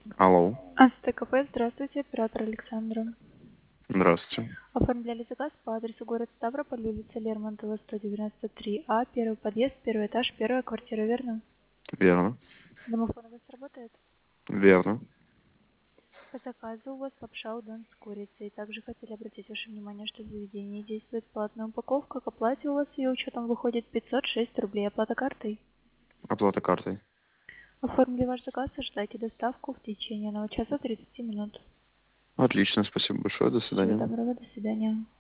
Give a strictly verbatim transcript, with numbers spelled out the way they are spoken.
Алло. АСТКП, здравствуйте, оператор Александра. Здравствуйте. Оформляли заказ по адресу город Ставрополь, улица Лермонтова, сто девяносто три А, первый подъезд, первый этаж, первая квартира, верно? Верно. Домофон у вас работает? Верно. По заказу у вас лапша удон с курицей. Также хотели обратить ваше внимание, что в заведении действует платная упаковка. К оплате у вас ее учетом выходит пятьсот шесть рублей. Оплата картой. Оплата картой. Оформили ваш заказ, ожидайте доставку в течение одного часа тридцати минут. Отлично, спасибо большое. До Всего свидания. доброго, до свидания.